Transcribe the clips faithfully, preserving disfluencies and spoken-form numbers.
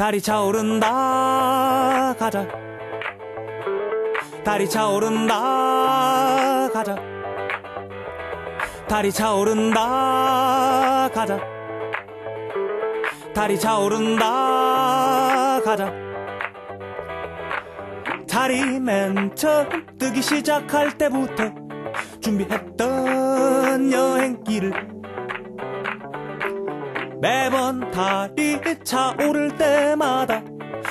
달이 차오른다 가자. 달이 차오른다 가자. 달이 차오른다 가자. 달이 차오른다 가자. 달이 맨 처음 뜨기 시작할 때부터 준비했던 여행길을 매번 달이 차오를 때마다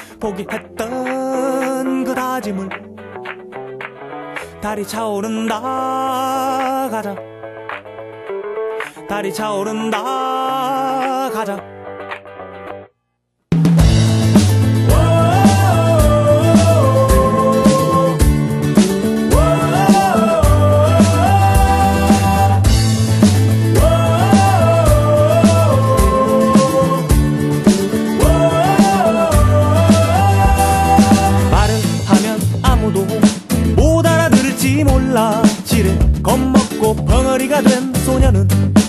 포기했던 그 다짐을 달이 차오른다 가자. 달이 차오른다 가자. 못 알아들을지 몰라 지레 겁먹고 벙어리가 된 소녀는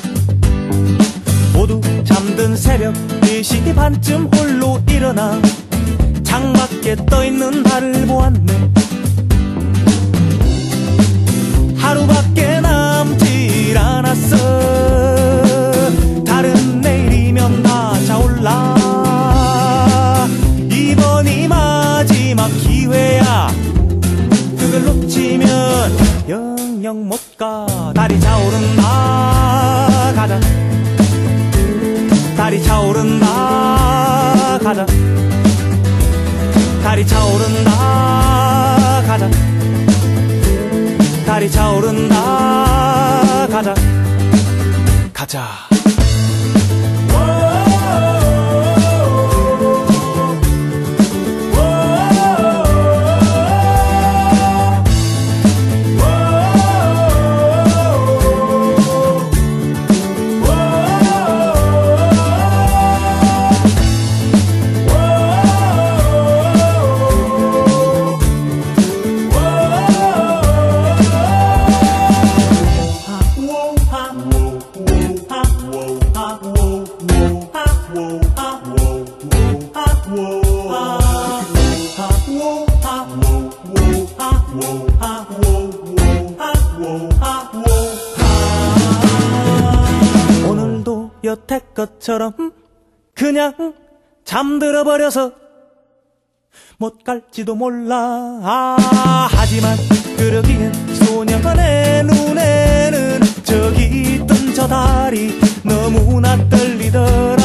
모두 잠든 새벽 네 시 반쯤 홀로 일어나 창밖에 떠있는 달을 보았네. 하루밖에 남질 않았어. 달은 내일이면 다 차올라. 이번이 마지막 기회야. 그걸 놓치면 영영 못 가. 달이 차오른다 가자. 달이 차오른다 가자. 달이 차오른다 가자. 달이 차오른다 가자. 가자. 오늘도 여태껏처럼 그냥 잠들어 버려서 못 갈지도 몰라. 아, 하지만 그러기엔 소녀의 눈에는 저기 있던 저 달이 너무나 떨리더라.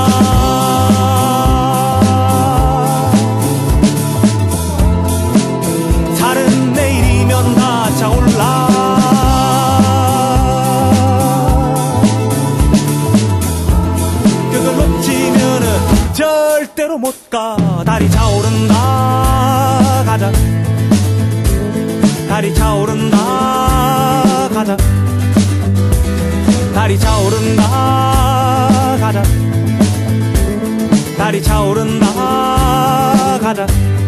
달은 내일이면 다 차올라. 그걸 놓치면은 절대로 못 가. 달이 차오른다 가자. 달이 차오른다 가자. 달이 차오른다 가자. 달이 차오른다 가자.